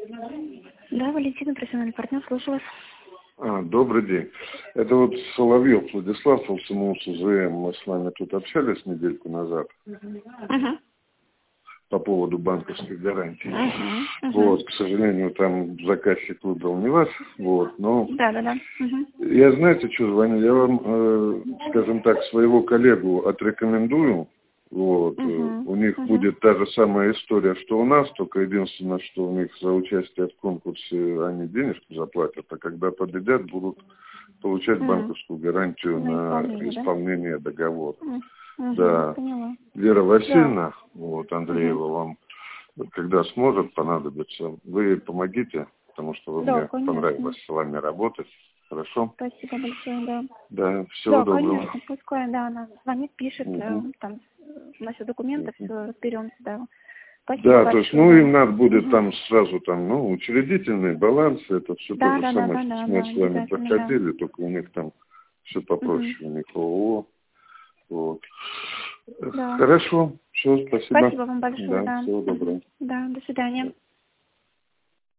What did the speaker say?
Да, Валентина, профессиональный партнер, слушаю вас. Добрый день. Это вот Соловьев Владислав, ЛСМУ СЗМ. Мы с вами тут общались недельку назад по поводу банковских гарантий. Вот, к сожалению, там заказчик выбрал не вас. Вот, но Да. я, знаете, что звоню? Я вам, скажем так, своего коллегу отрекомендую. Вот. У них будет та же самая история, что у нас, только единственное, что у них за участие в конкурсе они денежку заплатят, а когда победят, будут получать банковскую гарантию на исполнение договора. Да. Вера Васильевна, вот, Андреева, вам, когда сможет понадобиться, вы помогите, потому что вы мне понравилось с вами работать. Хорошо? Спасибо большое, да. Да, всего доброго. Конечно, пускай, да, она звонит, пишет, там, насчет документов, все разберемся, да. Спасибо да, большое. то есть, им надо будет там сразу, учредительный баланс, это все то же самое, что мы с вами проходили, только у них там все попроще, у них ООО. Вот. Да. Хорошо, все, спасибо. Спасибо вам большое, да. Всего доброго. Да, до свидания.